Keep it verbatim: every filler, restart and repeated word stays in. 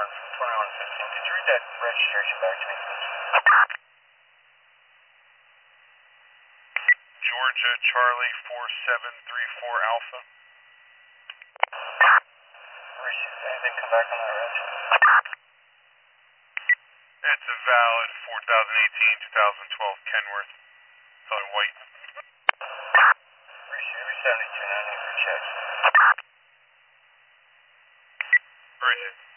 from twenty-one fifteen. Could you read that registration back to me, please? Georgia Charlie four seven three four Alpha. Received. Anything come back on that reg? It's a valid four thousand eighteen to twenty twelve Kenworth. It's only white. Received. seventy-two ninety for checks. Received.